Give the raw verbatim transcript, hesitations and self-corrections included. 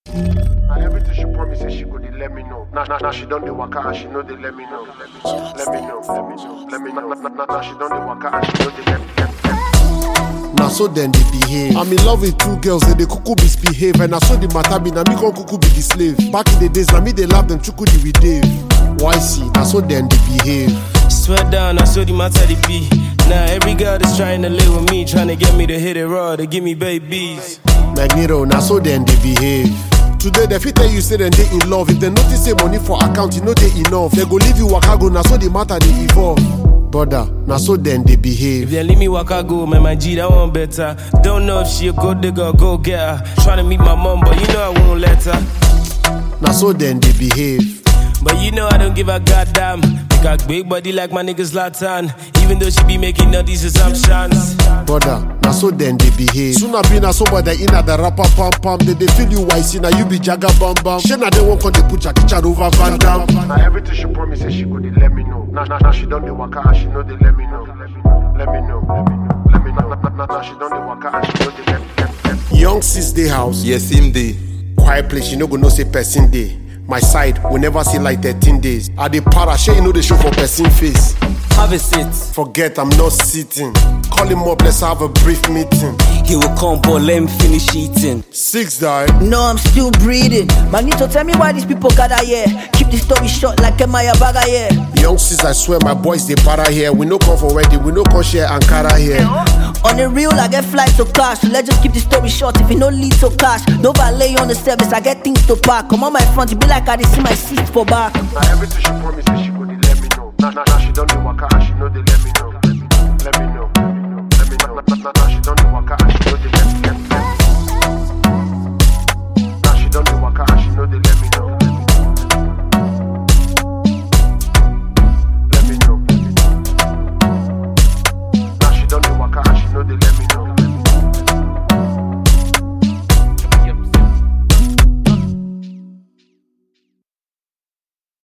Now everything she promised say she go dey let me know. Now, now, now she done the waka and she know they let me know. Let me know, let me know, let me know. Now, now, now she done the waka and she know they let me know. Now so then they behave. I'm in love with two girls, they, they cuckoo misbehave. And I saw the matter be, now me gon' cuckoo be the slave. Back in the days, now me they love them chukudi with Dave. Why see? Now so then they behave. Swear down, I saw the matter they be. Now every girl that's trying to live with me, trying to get me to hit it raw, to give me babies. Magneto, now so then they behave. Today they fit tell you say then they in love. If they notice say money for account, you know they enough. They go leave you waka go, now so the matter they evolve. Brother, now so then they behave. If they leave me waka go, man, my G, that one better. Don't know if she a good nigga, go get her. Tryna meet my mom, but you know I won't let her. Now so then they behave. But you know I don't give a goddamn. Make a big body like my niggas Latan. Even though she be making all these assumptions. Brother, now so then they behave. Soon I be na somebody in at the rapper pam pam. They, they feel you wise, now you be Jagga bam bam. She na they won't come to put Jackie Chan over Van Damme. Now everything she promised say she go dey let me know. Now, now, now she done the waka and she know they let me know. Let me know, let me know, let me know. Let me know. Now, now, now, now she done the waka and she know they let me know. Young sis day house. Yes, him day. Quiet place, you know go no say person day. My side, we never see like thirteen days. I dey para, shey you know the show for person face. Have a seat. Forget, I'm not sitting. Call him up, let's have a brief meeting. He will come, but let him finish eating. Six die. No, I'm still breathing. Manito, tell me why these people gather here. Keep the story short like Emaya Baga here. Young sis, I swear my boys they para here. We no come for wedding, we no come share Ankara here. On the real, I get flights to cash. So let's just keep the story short. If you no lead to cash, no valet on the service. I get things to pack. Come on my front, you be like I dey see my seat for back. Now everything she promised say she go dey let me know. Now, now, now she